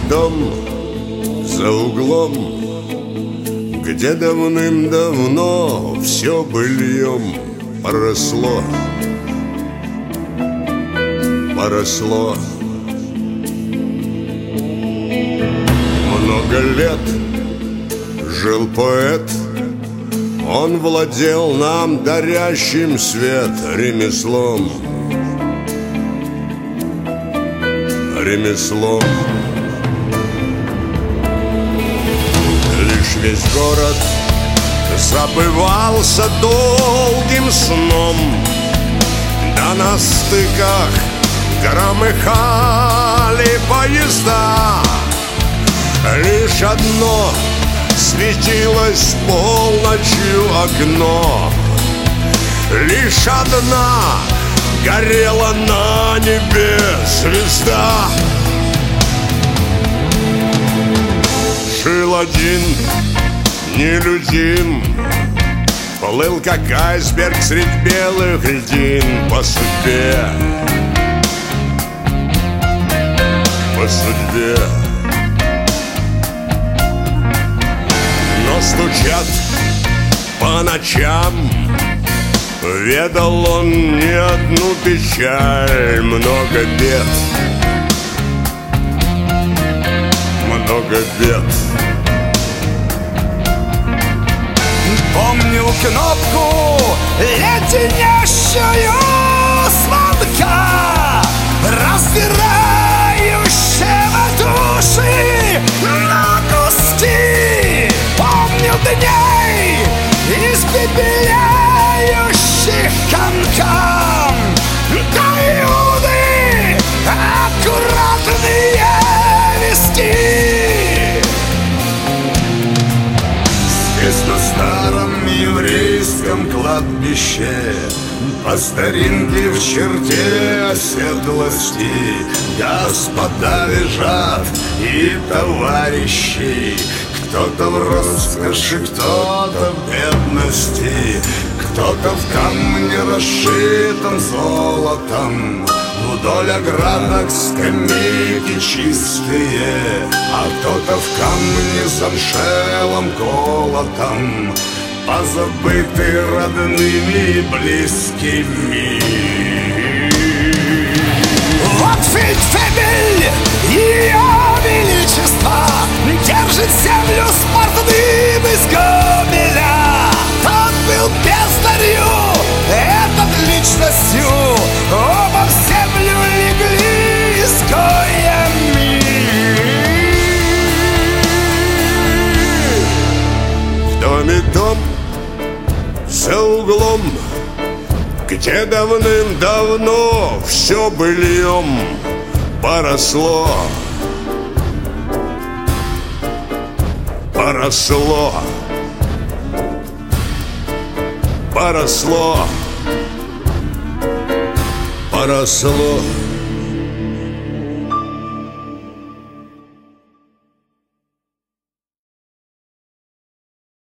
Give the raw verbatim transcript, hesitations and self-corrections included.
дом за углом, где давным-давно все быльем поросло, поросло. Много лет жил поэт, он владел нам дарящим свет ремеслом, ремеслом. Лишь весь город забывался долгим сном, да на стыках громыхали поезда. Лишь одно светилось полночью окно, лишь одна горела на небе звезда. Жил один нелюдим, плыл как айсберг средь белых льдин по судьбе, по судьбе. Но стучат по ночам, ведал он не одну печаль, много бед, много бед. Помнил кнопку леденящую звонка, раздирающего души на куски. Помнил дней испепеляющих канкан, до Иуды аккуратные виски. Здесь на старом еврейском кладбище по старинке в черте оседлости господа лежат и товарищи, кто-то в роскоши, кто-то в бедности, кто-то в камне, расшитом золотом. Вдоль оградок скамейки чистые, а кто-то в камне замшелом колотом, позабыты родными и близкими. Вот фельдфебель ее величества держит землю Спартаны из Гомеля. Тот был бездарью, этот личностью, оба в землю легли изгоями. В доме дом за углом, где давным-давно все быльем поросло, поросло, поросло, поросло.